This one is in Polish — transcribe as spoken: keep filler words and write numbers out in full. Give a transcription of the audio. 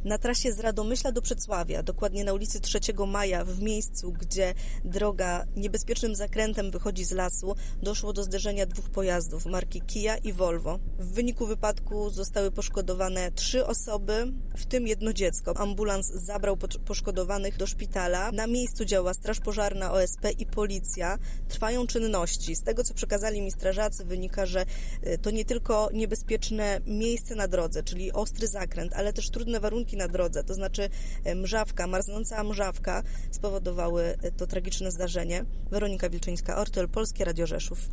Na trasie z Radomyśla do Przedsławia, dokładnie na ulicy trzeciego Maja, w miejscu, gdzie droga niebezpiecznym zakrętem wychodzi z lasu, doszło do zderzenia dwóch pojazdów marki Kia i Volvo. W wyniku wypadku zostały poszkodowane trzy osoby, w tym jedno dziecko. Ambulans zabrał poszkodowanych do szpitala. Na miejscu działa Straż Pożarna, O S P i policja. Trwają czynności. Z tego, co przekazali mi strażacy, wynika, że to nie tylko niebezpieczne miejsce na drodze, czyli ostry zakręt, ale też trudne warunki na drodze, to znaczy mrzawka, marznąca mrzawka spowodowały to tragiczne zdarzenie. Weronika Wilczyńska-Ortyl, Polskie Radio Rzeszów.